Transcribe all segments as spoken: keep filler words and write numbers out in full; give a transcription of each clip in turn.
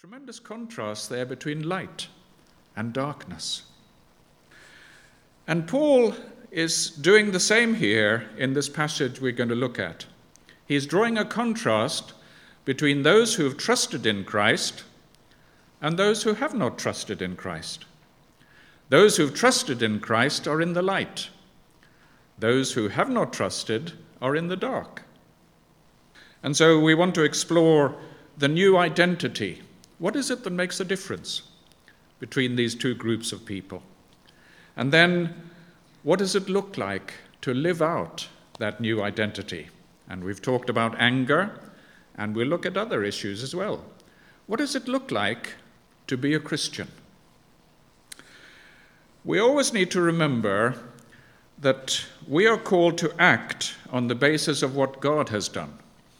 Tremendous contrast there between light and darkness. And Paul is doing the same here in this passage we're going to look at. He's drawing a contrast between those who have trusted in Christ and those who have not trusted in Christ. Those who have trusted in Christ are in the light. Those who have not trusted are in the dark. And so we want to explore the new identity. What is it that makes a difference between these two groups of people? And then, what does it look like to live out that new identity? And we've talked about anger, and we'll look at other issues as well. What does it look like to be a Christian? We always need to remember that we are called to act on the basis of what God has done.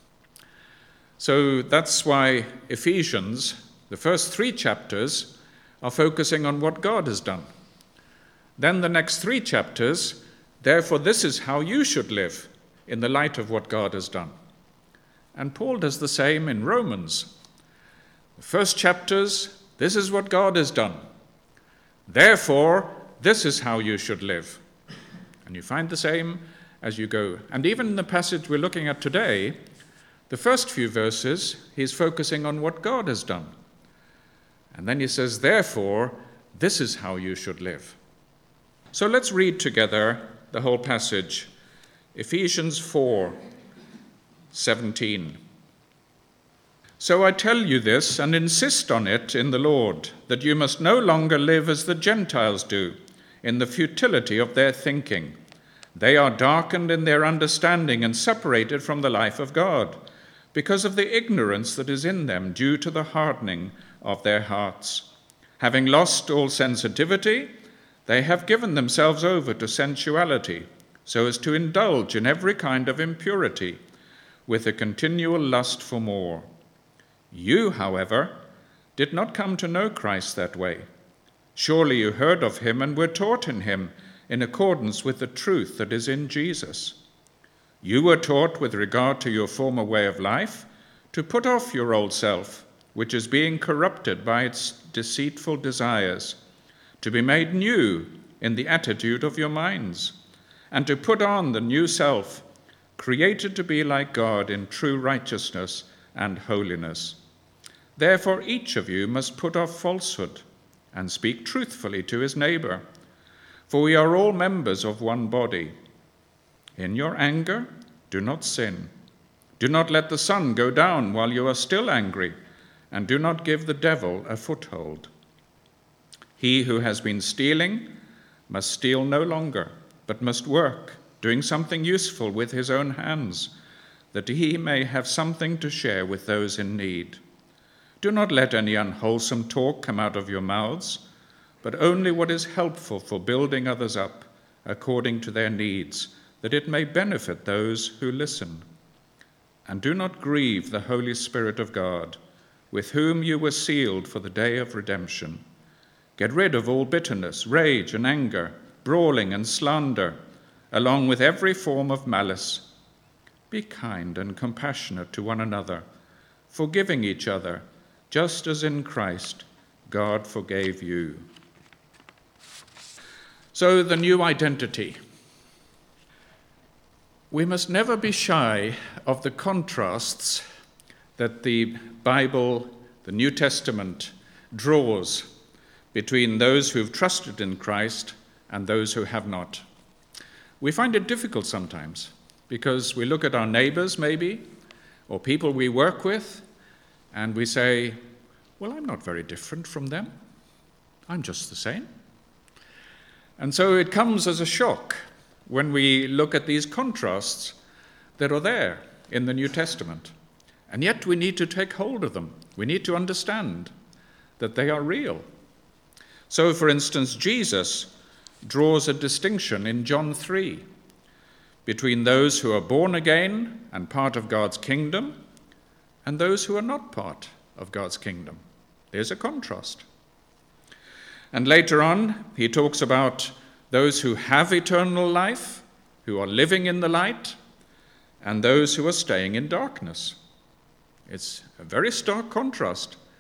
So that's why Ephesians, the first three chapters, are focusing on what God has done. Then the next three chapters, therefore this is how you should live in the light of what God has done. And Paul does the same in Romans. The first chapters, this is what God has done. Therefore, this is how you should live. And you find the same as you go. And even in the passage we're looking at today, the first few verses, he's focusing on what God has done. And then he says, therefore, this is how you should live. So let's read together the whole passage. Ephesians four seventeen. So I tell you this and insist on it in the Lord, that you must no longer live as the Gentiles do, in the futility of their thinking. They are darkened in their understanding and separated from the life of God, because of the ignorance that is in them due to the hardening of their hearts. Having lost all sensitivity, they have given themselves over to sensuality, so as to indulge in every kind of impurity, with a continual lust for more. You, however, did not come to know Christ that way. Surely you heard of him and were taught in him in accordance with the truth that is in Jesus. You were taught with regard to your former way of life to put off your old self, which is being corrupted by its deceitful desires, to be made new in the attitude of your minds, and to put on the new self, created to be like God in true righteousness and holiness. Therefore each of you must put off falsehood and speak truthfully to his neighbor, for we are all members of one body. In your anger, do not sin. Do not let the sun go down while you are still angry, and do not give the devil a foothold. He who has been stealing must steal no longer, but must work, doing something useful with his own hands, that he may have something to share with those in need. Do not let any unwholesome talk come out of your mouths, but only what is helpful for building others up according to their needs, that it may benefit those who listen. And do not grieve the Holy Spirit of God, with whom you were sealed for the day of redemption. Get rid of all bitterness, rage and anger, brawling and slander, along with every form of malice. Be kind and compassionate to one another, forgiving each other, just as in Christ God forgave you. So the new identity. We must never be shy of the contrasts that the Bible, the New Testament, draws between those who have trusted in Christ and those who have not. We find it difficult sometimes because we look at our neighbors maybe, or people we work with, and we say, well, I'm not very different from them. I'm just the same. And so it comes as a shock when we look at these contrasts that are there in the New Testament. And yet we need to take hold of them. We need to understand that they are real. So, for instance, Jesus draws a distinction in John three between those who are born again and part of God's kingdom and those who are not part of God's kingdom. There's a contrast. And later on, he talks about those who have eternal life, who are living in the light, and those who are staying in darkness. It's a very stark contrast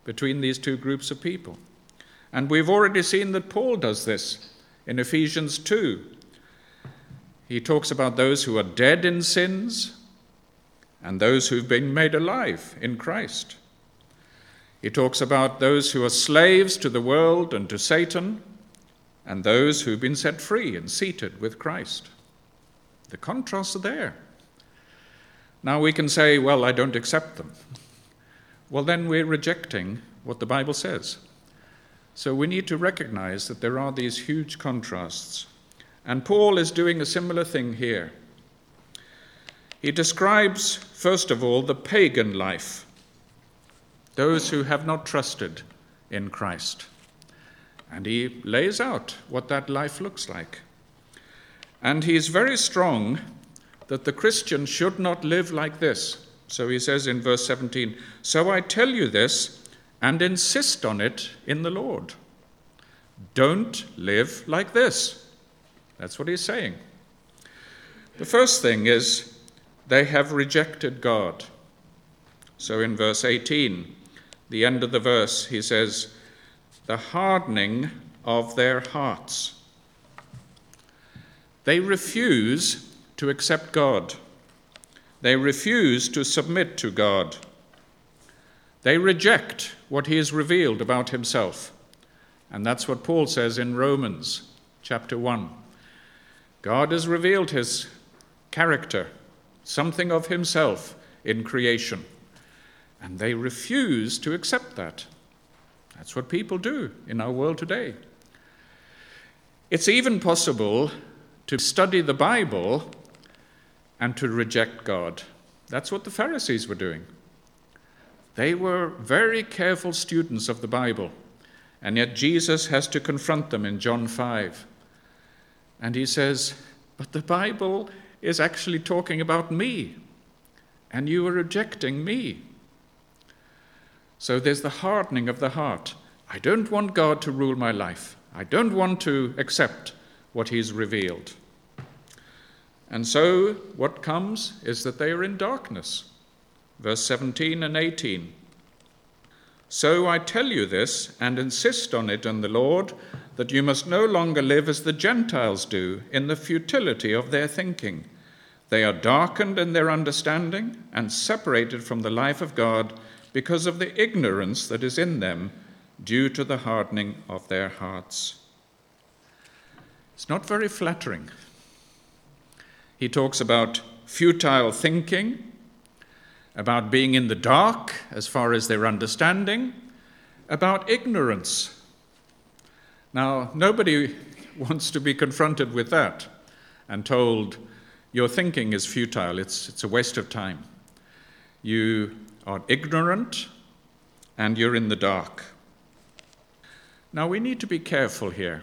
between these two groups of people. And we've already seen that Paul does this in Ephesians two. He talks about those who are dead in sins and those who've been made alive in Christ. He talks about those who are slaves to the world and to Satan and those who've been set free and seated with Christ. The contrasts are there. Now we can say, well, I don't accept them. Well, then we're rejecting what the Bible says. So we need to recognize that there are these huge contrasts. And Paul is doing a similar thing here. He describes, first of all, the pagan life, those who have not trusted in Christ. And he lays out what that life looks like. And he is very strong that the Christian should not live like this. So he says in verse seventeen, "So I tell you this and insist on it in the Lord. Don't live like this." That's what he's saying. The first thing is they have rejected God. So in verse eighteen, the end of the verse, he says, "The hardening of their hearts." They refuse to accept God. They refuse to submit to God. They reject what he has revealed about himself. And that's what Paul says in Romans chapter one. God has revealed his character, something of himself in creation. And they refuse to accept that. That's what people do in our world today. It's even possible to study the Bible and to reject God. That's what the Pharisees were doing. They were very careful students of the Bible, and yet Jesus has to confront them in John five. And he says, "But the Bible is actually talking about me, and you are rejecting me." So there's the hardening of the heart. I don't want God to rule my life. I don't want to accept what he's revealed. And so what comes is that they are in darkness. Verse seventeen and eighteen. "So I tell you this and insist on it in the Lord, that you must no longer live as the Gentiles do in the futility of their thinking. They are darkened in their understanding and separated from the life of God because of the ignorance that is in them due to the hardening of their hearts." It's not very flattering. He talks about futile thinking, about being in the dark as far as their understanding, about ignorance. Now, nobody wants to be confronted with that and told, your thinking is futile, it's, it's a waste of time. You are ignorant and you're in the dark. Now, we need to be careful here.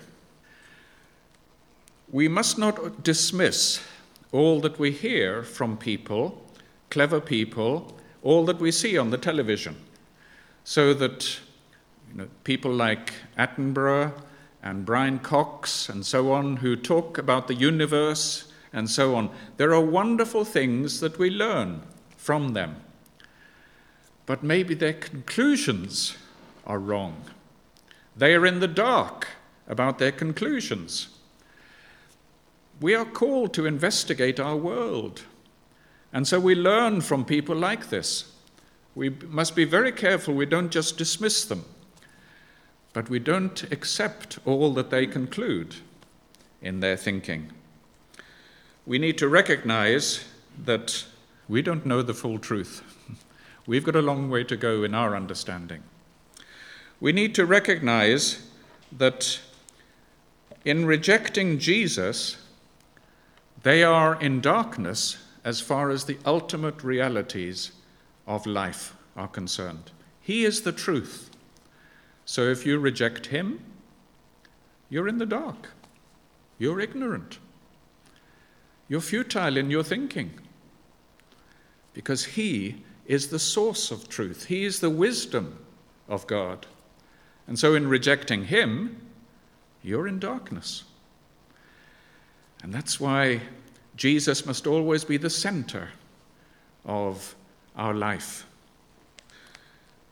We must not dismiss all that we hear from people, clever people, all that we see on the television, so that you know, people like Attenborough and Brian Cox and so on, who talk about the universe and so on, there are wonderful things that we learn from them. But maybe their conclusions are wrong. They are in the dark about their conclusions. We are called to investigate our world. And so we learn from people like this. We must be very careful we don't just dismiss them, but we don't accept all that they conclude in their thinking. We need to recognize that we don't know the full truth. We've got a long way to go in our understanding. We need to recognize that in rejecting Jesus, they are in darkness as far as the ultimate realities of life are concerned. He is the truth. So if you reject him, you're in the dark. You're ignorant. You're futile in your thinking. Because he is the source of truth. He is the wisdom of God. And so in rejecting him, you're in darkness. And that's why Jesus must always be the center of our life.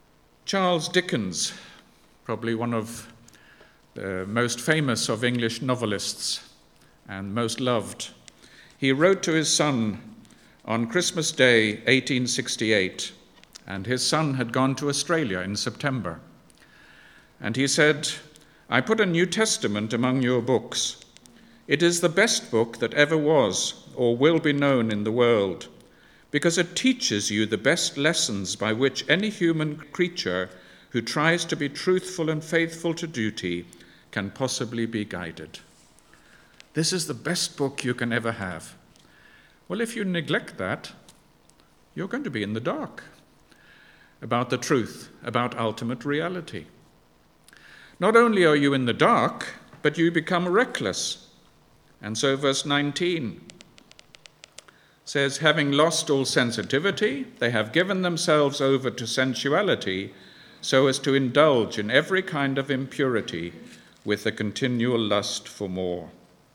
Charles Dickens, probably one of the most famous of English novelists and most loved, he wrote to his son on Christmas Day, eighteen sixty-eight, and his son had gone to Australia in September. And he said, "I put a New Testament among your books. It is the best book that ever was or will be known in the world, because it teaches you the best lessons by which any human creature who tries to be truthful and faithful to duty can possibly be guided." This is the best book you can ever have. Well, if you neglect that, you're going to be in the dark about the truth, about ultimate reality. Not only are you in the dark, but you become reckless. And so verse nineteen says, "Having lost all sensitivity, they have given themselves over to sensuality so as to indulge in every kind of impurity with a continual lust for more."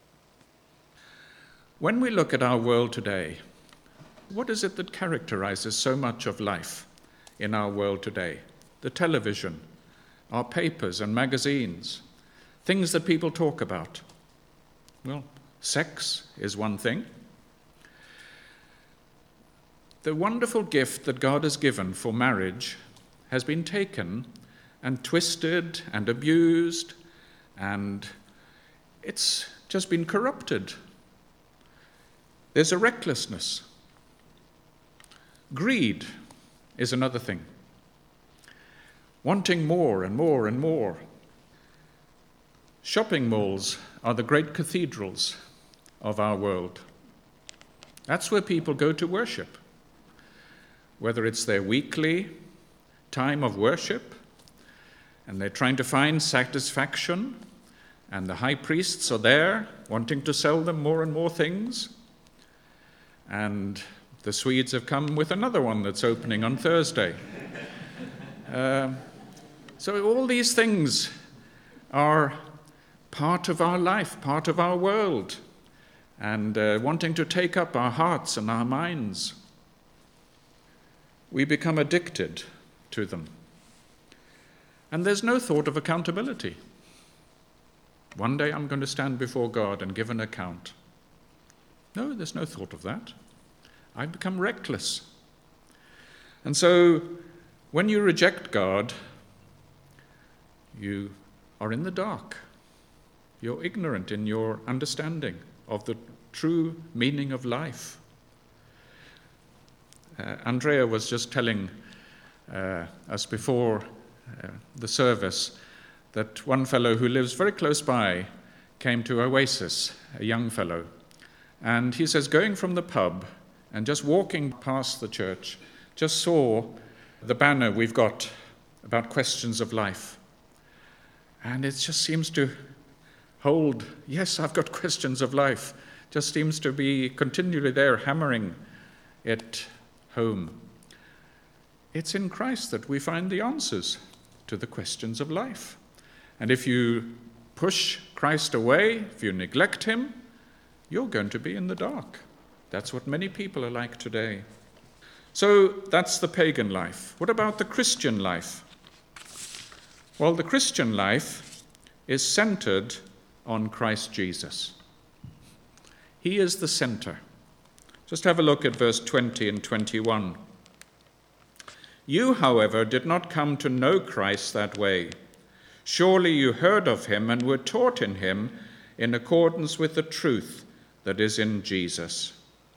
When we look at our world today, what is it that characterizes so much of life in our world today? The television, our papers and magazines, things that people talk about. Well, sex is one thing. The wonderful gift that God has given for marriage has been taken and twisted and abused, and it's just been corrupted. There's a recklessness. Greed is another thing. Wanting more and more and more. Shopping malls are the great cathedrals of our world. That's where people go to worship. Whether it's their weekly time of worship, and they're trying to find satisfaction, and the high priests are there wanting to sell them more and more things. And the Swedes have come with another one that's opening on Thursday. Uh, so all these things are part of our life, part of our world, and uh, wanting to take up our hearts and our minds. We become addicted to them. And there's no thought of accountability. One day I'm going to stand before God and give an account. No, there's no thought of that. I become reckless. And so when you reject God, you are in the dark. You're ignorant in your understanding of the true meaning of life. Uh, Andrea was just telling uh, us before uh, the service that one fellow who lives very close by came to Oasis, a young fellow, and he says going from the pub and just walking past the church, just saw the banner we've got about questions of life. And it just seems to hold, yes, I've got questions of life, just seems to be continually there hammering it home. It's in Christ that we find the answers to the questions of life. And if you push Christ away, if you neglect him, you're going to be in the dark. That's what many people are like today. So that's the pagan life. What about the Christian life? Well, the Christian life is centered on Christ Jesus. He is the center. Just have a look at verse twenty and twenty-one. "You, however, did not come to know Christ that way. Surely you heard of him and were taught in him in accordance with the truth that is in Jesus."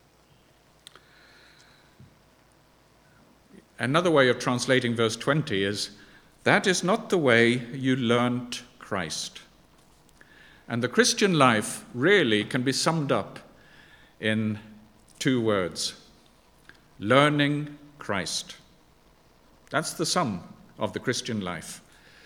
Another way of translating verse twenty is, that is not the way you learnt Christ. And the Christian life really can be summed up in two words: learning Christ. That's the sum of the Christian life.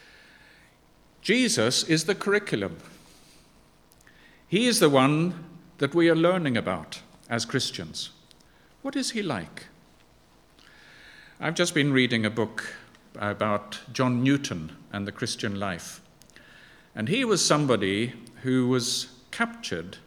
Jesus is the curriculum. He is the one that we are learning about as Christians. What is he like? I've just been reading a book about John Newton and the Christian life. And he was somebody who was captured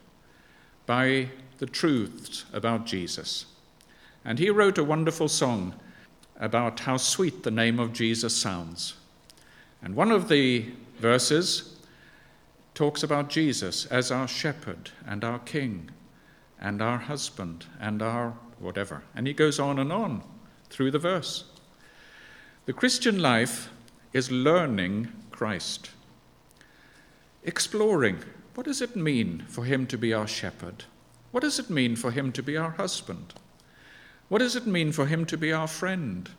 by the truths about Jesus. And he wrote a wonderful song about how sweet the name of Jesus sounds. And one of the verses talks about Jesus as our shepherd and our king and our husband and our whatever. And he goes on and on through the verse. The Christian life is learning Christ, exploring what does it mean for him to be our shepherd? What does it mean for him to be our husband? What does it mean for him to be our friend?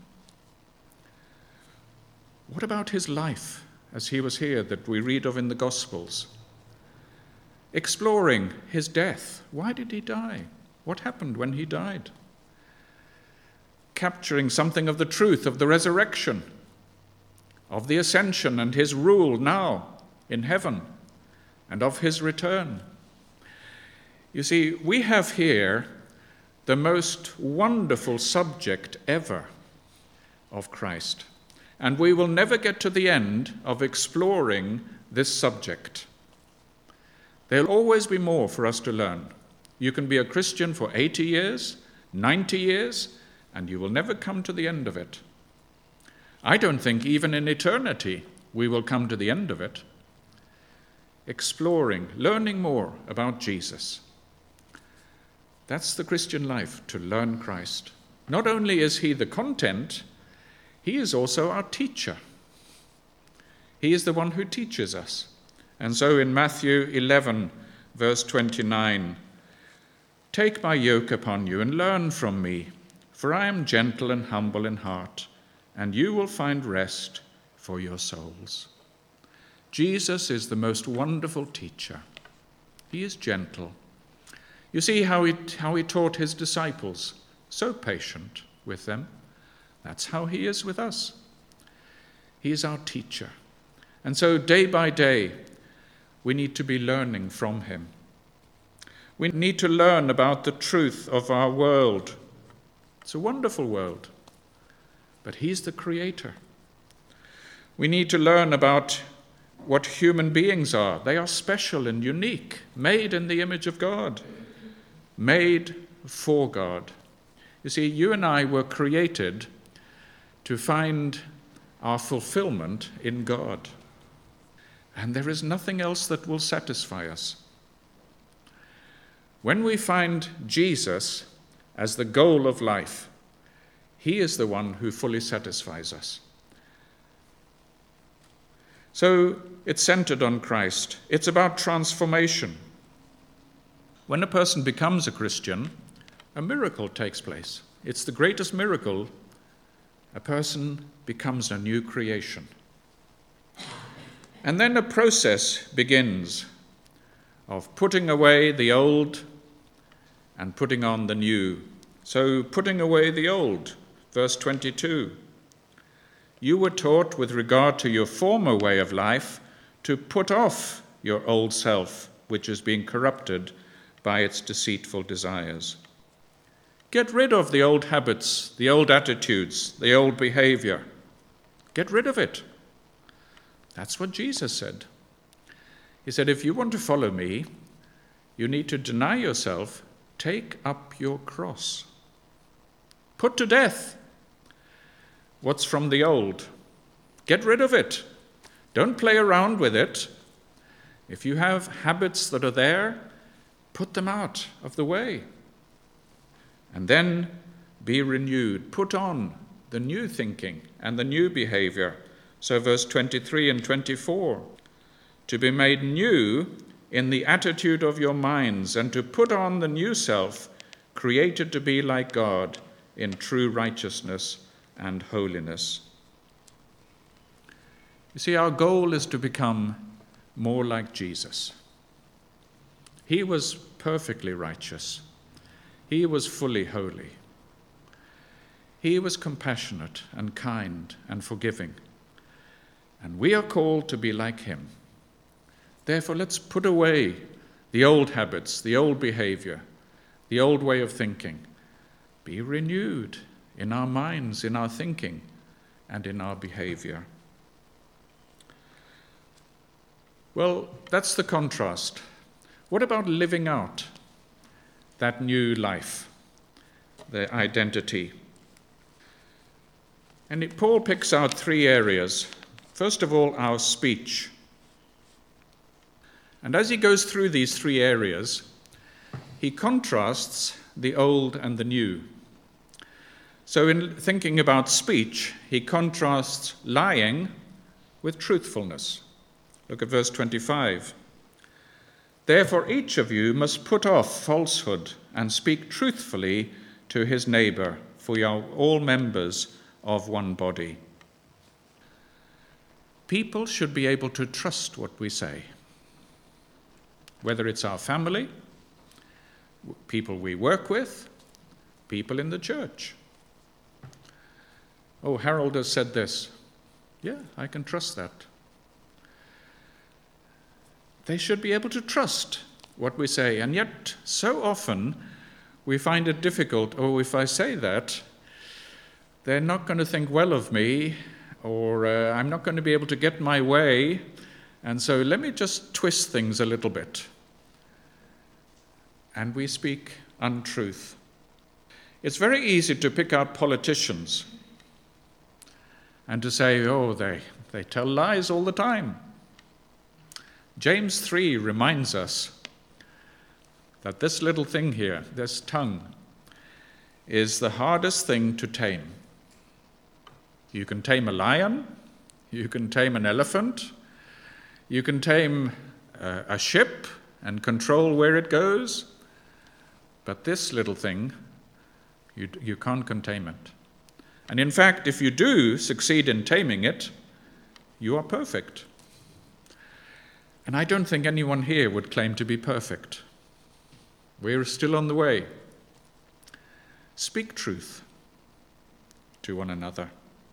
What about his life as he was here that we read of in the Gospels? Exploring his death. Why did he die? What happened when he died? Capturing something of the truth of the resurrection, of the ascension and his rule now in heaven, and of his return. You see, we have here the most wonderful subject ever of Christ, and we will never get to the end of exploring this subject. There'll always be more for us to learn. You can be a Christian for eighty years, ninety years, and you will never come to the end of it. I don't think even in eternity we will come to the end of it. Exploring, learning more about Jesus. That's the Christian life, to learn Christ. Not only is he the content, he is also our teacher. He is the one who teaches us. And so in Matthew eleven, verse twenty-nine, "Take my yoke upon you and learn from me, for I am gentle and humble in heart, and you will find rest for your souls." Jesus is the most wonderful teacher. He is gentle. You see how he, how he taught his disciples, so patient with them. That's how he is with us. He is our teacher. And so day by day, we need to be learning from him. We need to learn about the truth of our world. It's a wonderful world, but he's the creator. We need to learn about what human beings are. They are special and unique, made in the image of God, made for God. You see, you and I were created to find our fulfillment in God. And there is nothing else that will satisfy us. When we find Jesus as the goal of life, he is the one who fully satisfies us. So it's centered on Christ. It's about transformation. When a person becomes a Christian, a miracle takes place. It's the greatest miracle. A person becomes a new creation. And then a process begins of putting away the old and putting on the new. So putting away the old, verse twenty-two. You were taught with regard to your former way of life to put off your old self, which is being corrupted by its deceitful desires. Get rid of the old habits, the old attitudes, the old behavior. Get rid of it. That's what Jesus said. He said, if you want to follow me, you need to deny yourself, take up your cross. Put to death what's from the old. Get rid of it. Don't play around with it. If you have habits that are there, put them out of the way. And then be renewed. Put on the new thinking and the new behavior. So verse twenty-three and twenty-four. To be made new in the attitude of your minds, and to put on the new self, created to be like God in true righteousness and holiness. You see, our goal is to become more like Jesus. He was perfectly righteous. He was fully holy. He was compassionate and kind and forgiving. And we are called to be like him. Therefore, let's put away the old habits, the old behavior, the old way of thinking. Be renewed in our minds, in our thinking, and in our behavior. Well, that's the contrast. What about living out that new life, the identity? And it, Paul picks out three areas. First of all, our speech. And as he goes through these three areas, he contrasts the old and the new. So in thinking about speech, he contrasts lying with truthfulness. Look at verse twenty-five. Therefore each of you must put off falsehood and speak truthfully to his neighbor, for you are all members of one body. People should be able to trust what we say, whether it's our family, people we work with, people in the church. Oh, Harold has said this. Yeah, I can trust that. They should be able to trust what we say, and yet so often we find it difficult. Oh, if I say that, they're not going to think well of me, or uh, I'm not going to be able to get my way, and so let me just twist things a little bit. And we speak untruth. It's very easy to pick out politicians and to say, oh, they, they tell lies all the time. James three reminds us that this little thing here, this tongue, is the hardest thing to tame. You can tame a lion, you can tame an elephant, you can tame a, a ship and control where it goes, but this little thing, you, you can't contain it. And in fact, if you do succeed in taming it, you are perfect. And I don't think anyone here would claim to be perfect. We're still on the way. Speak truth to one another.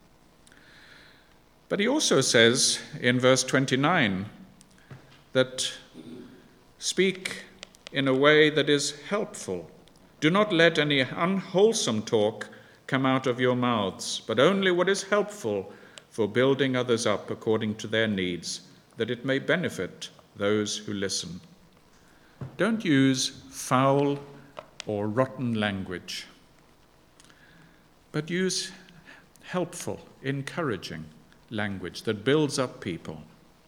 But he also says in verse twenty-nine that speak in a way that is helpful. Do not let any unwholesome talk come out of your mouths, but only what is helpful for building others up according to their needs, that it may benefit those who listen. Don't use foul or rotten language, but use helpful, encouraging language that builds up people.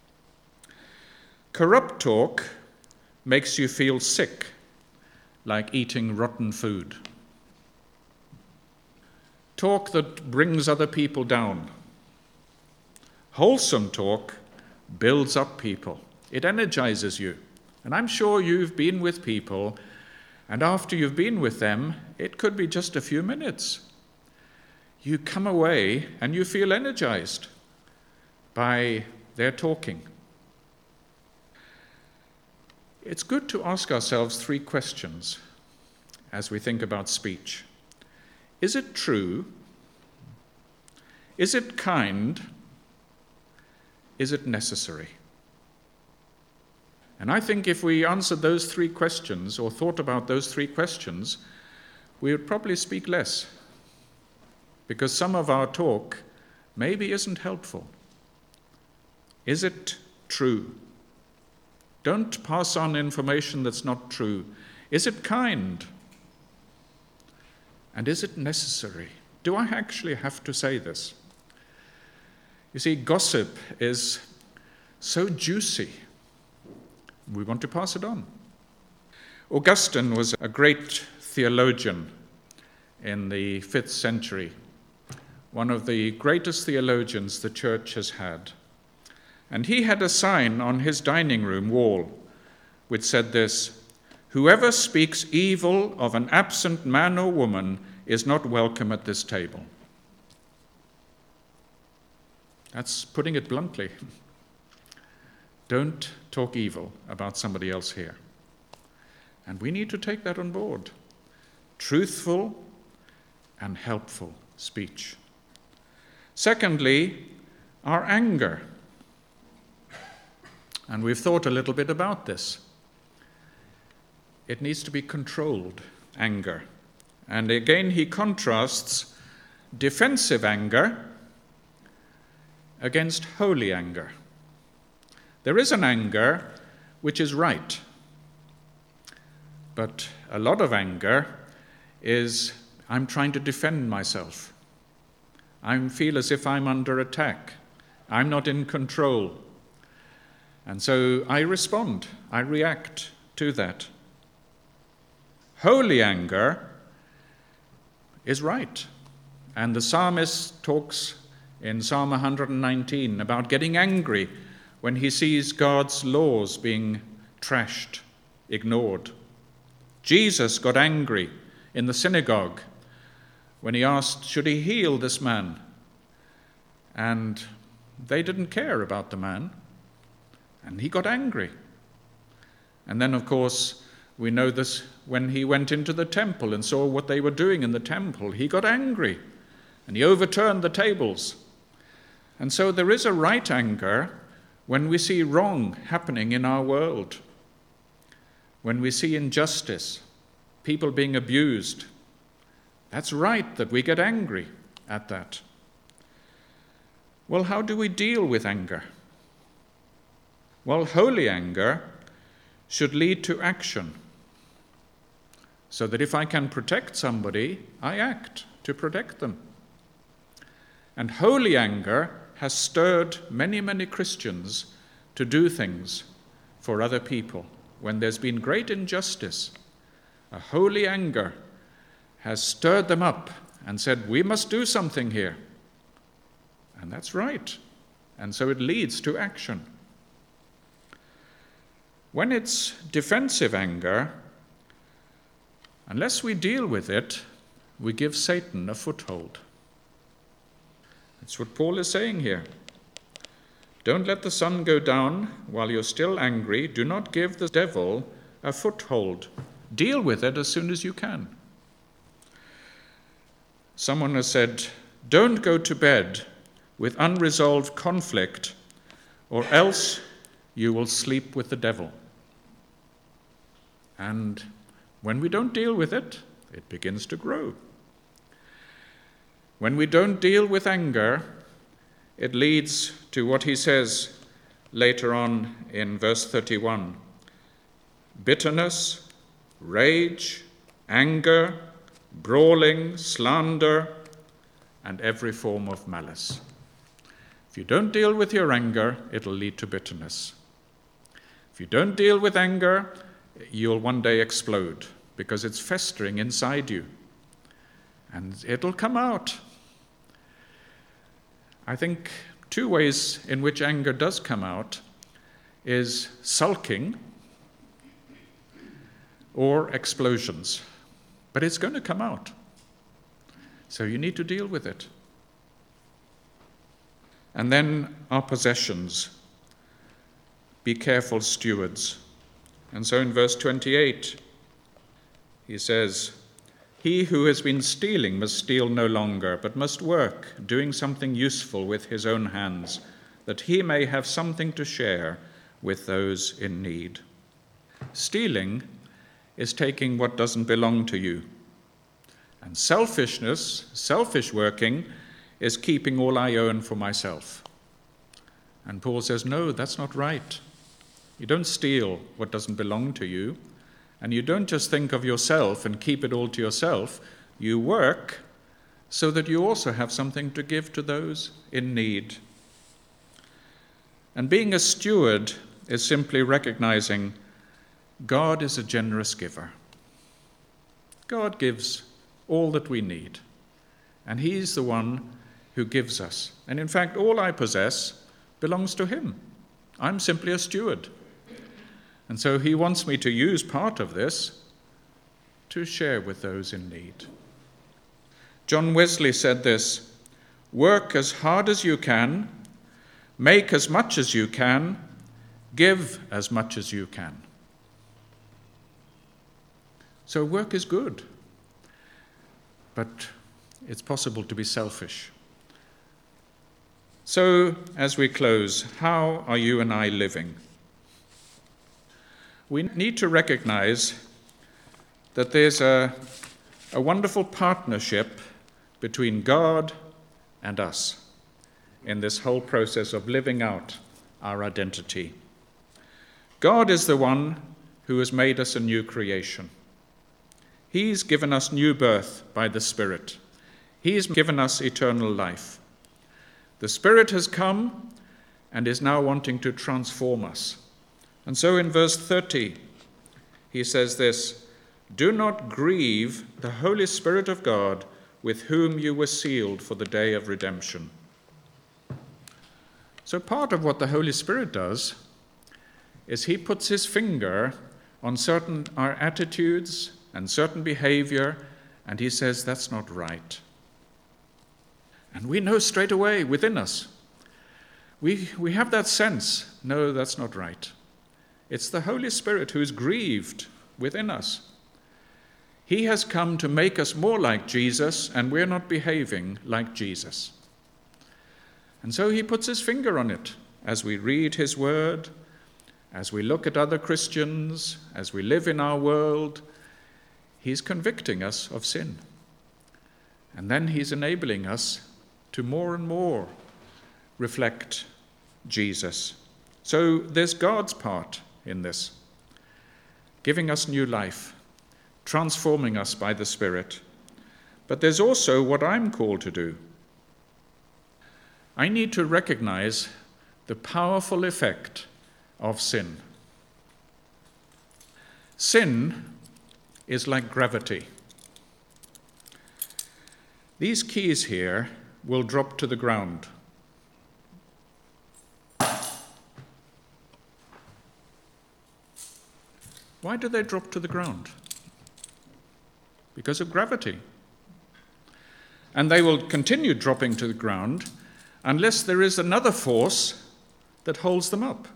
Corrupt talk makes you feel sick, like eating rotten food. Talk that brings other people down. Wholesome talk builds up people. It energizes you. And I'm sure you've been with people, and after you've been with them, it could be just a few minutes. You come away and you feel energized by their talking. It's good to ask ourselves three questions as we think about speech. Is it true? Is it kind? Is it necessary? And I think if we answered those three questions, or thought about those three questions, we would probably speak less, because some of our talk maybe isn't helpful. Is it true? Don't pass on information that's not true. Is it kind? And is it necessary? Do I actually have to say this? You see, gossip is so juicy. We want to pass it on. Augustine was a great theologian in the fifth century, one of the greatest theologians the church has had. And he had a sign on his dining room wall which said this: "Whoever speaks evil of an absent man or woman is not welcome at this table." That's putting it bluntly. Don't talk evil about somebody else here. And we need to take that on board. Truthful and helpful speech. Secondly, our anger. And we've thought a little bit about this. It needs to be controlled anger. And again, he contrasts defensive anger against holy anger. There is an anger which is right, but a lot of anger is, I'm trying to defend myself. I feel as if I'm under attack. I'm not in control. And so I respond, I react to that. Holy anger is right. And the psalmist talks in Psalm one hundred nineteen about getting angry when he sees God's laws being trashed, ignored. Jesus got angry in the synagogue when he asked, should he heal this man? And they didn't care about the man, and he got angry. And then, of course, we know this when he went into the temple and saw what they were doing in the temple. He got angry, and he overturned the tables. And so there is a right anger when we see wrong happening in our world, when we see injustice, people being abused. That's right that we get angry at that. Well, how do we deal with anger? Well, holy anger should lead to action, so that if I can protect somebody, I act to protect them. And holy anger has stirred many, many Christians to do things for other people. When there's been great injustice, a holy anger has stirred them up and said, we must do something here. And that's right. And so it leads to action. When it's defensive anger, unless we deal with it, we give Satan a foothold. That's what Paul is saying here. Don't let the sun go down while you're still angry. Do not give the devil a foothold. Deal with it as soon as you can. Someone has said, don't go to bed with unresolved conflict, or else you will sleep with the devil. And when we don't deal with it, it begins to grow. When we don't deal with anger, it leads to what he says later on in verse thirty-one. Bitterness, rage, anger, brawling, slander, and every form of malice. If you don't deal with your anger, it'll lead to bitterness. If you don't deal with anger, you'll one day explode because it's festering inside you. And it'll come out. I think two ways in which anger does come out is sulking or explosions. But it's going to come out. So you need to deal with it. And then our possessions. Be careful stewards. And so in verse twenty-eight, he says, he who has been stealing must steal no longer, but must work, doing something useful with his own hands, that he may have something to share with those in need. Stealing is taking what doesn't belong to you. And selfishness, selfish working, is keeping all I own for myself. And Paul says, no, that's not right. You don't steal what doesn't belong to you. And you don't just think of yourself and keep it all to yourself. You work so that you also have something to give to those in need. And being a steward is simply recognizing God is a generous giver. God gives all that we need. And he's the one who gives us. And in fact, all I possess belongs to him. I'm simply a steward. And so he wants me to use part of this to share with those in need. John Wesley said this, work as hard as you can, make as much as you can, give as much as you can. So work is good, but it's possible to be selfish. So as we close, how are you and I living? We need to recognize that there's a, a wonderful partnership between God and us in this whole process of living out our identity. God is the one who has made us a new creation. He's given us new birth by the Spirit. He has given us eternal life. The Spirit has come and is now wanting to transform us. And so in verse thirty, he says this, "Do not grieve the Holy Spirit of God, with whom you were sealed for the day of redemption." So part of what the Holy Spirit does is he puts his finger on certain our attitudes and certain behavior, and he says, that's not right. And we know straight away within us. We, we have that sense, no, that's not right. It's the Holy Spirit who's grieved within us. He has come to make us more like Jesus, and we're not behaving like Jesus. And so he puts his finger on it as we read his word, as we look at other Christians, as we live in our world. He's convicting us of sin. And then he's enabling us to more and more reflect Jesus. So there's God's part in this, giving us new life, transforming us by the Spirit. But there's also what I'm called to do. I need to recognize the powerful effect of sin. Sin is like gravity. These keys here will drop to the ground. Why do they drop to the ground? Because of gravity. And they will continue dropping to the ground unless there is another force that holds them up.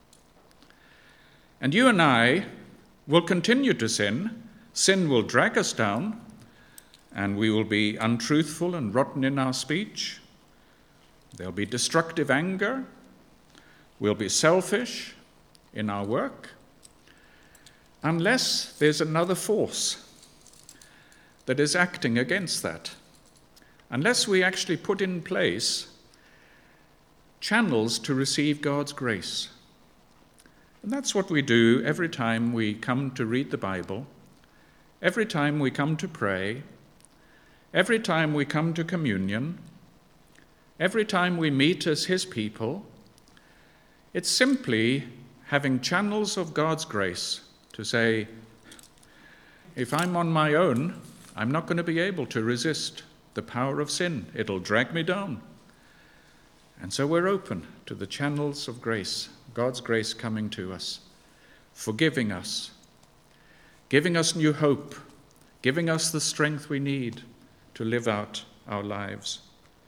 And you and I will continue to sin. Sin will drag us down, and we will be untruthful and rotten in our speech. There'll be destructive anger. We'll be selfish in our work, unless there's another force that is acting against that. Unless we actually put in place channels to receive God's grace. And that's what we do every time we come to read the Bible, every time we come to pray, every time we come to communion, every time we meet as his people. It's simply having channels of God's grace to say, if I'm on my own, I'm not going to be able to resist the power of sin. It'll drag me down. And so we're open to the channels of grace, God's grace coming to us, forgiving us, giving us new hope, giving us the strength we need to live out our lives.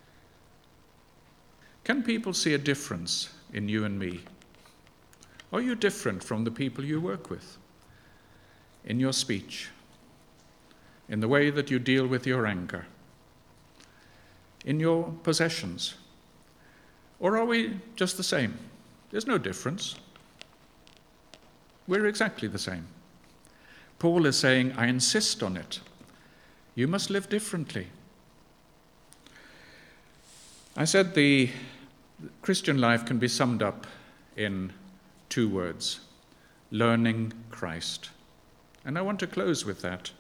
Can people see a difference in you and me? Are you different from the people you work with? In your speech, in the way that you deal with your anger, in your possessions? Or are we just the same? There's no difference. We're exactly the same. Paul is saying, I insist on it. You must live differently. I said the Christian life can be summed up in two words: learning Christ. And I want to close with that.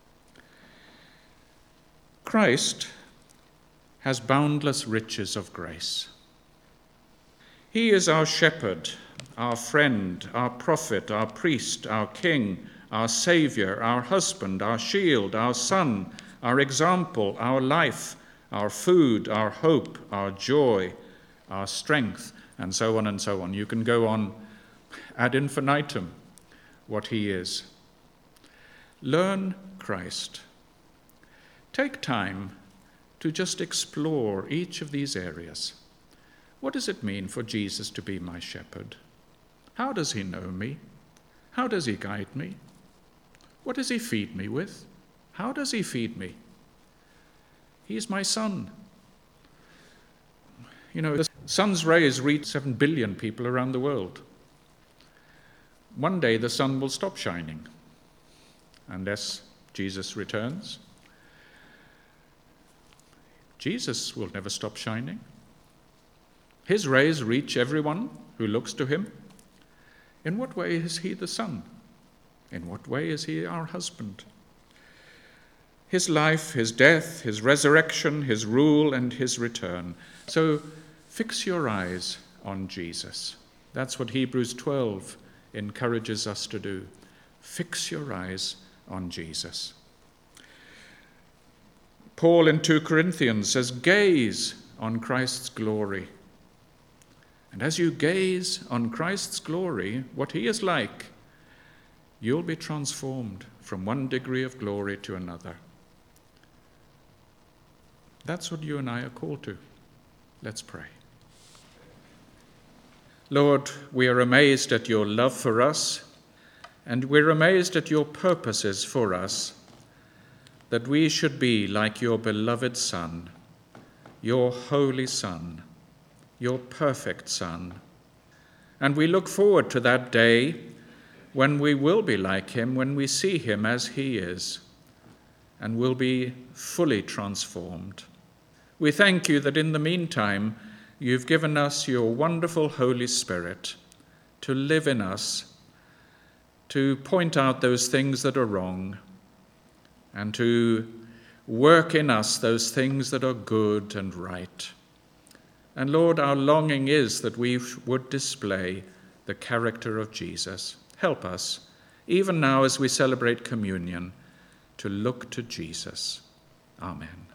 Christ has boundless riches of grace. He is our shepherd, our friend, our prophet, our priest, our king, our savior, our husband, our shield, our son, our example, our life, our food, our hope, our joy, our strength, and so on and so on. You can go on ad infinitum what he is. Learn Christ. Take time to just explore each of these areas. What does it mean for Jesus to be my shepherd? How does he know me? How does he guide me? What does he feed me with? How does he feed me? He is my sun. You know, the sun's rays reach seven billion people around the world. One day the sun will stop shining, unless Jesus returns. Jesus will never stop shining. His rays reach everyone who looks to him. In what way is he the sun? In what way is he our husband? his life, his death, his resurrection, his rule, and his return. So fix your eyes on Jesus. That's what Hebrews twelve encourages us to do. Fix your eyes on Jesus. Paul in two Corinthians says, gaze on Christ's glory. And as you gaze on Christ's glory, what he is like, you'll be transformed from one degree of glory to another. That's what you and I are called to. Let's pray. Lord, we are amazed at your love for us, and we're amazed at your purposes for us, that we should be like your beloved Son, your holy Son, your perfect Son. And we look forward to that day when we will be like him, when we see him as he is, and will be fully transformed. We thank you that in the meantime, you've given us your wonderful Holy Spirit to live in us, to point out those things that are wrong, and to work in us those things that are good and right. And Lord, our longing is that we would display the character of Jesus. Help us, even now as we celebrate communion, to look to Jesus. Amen.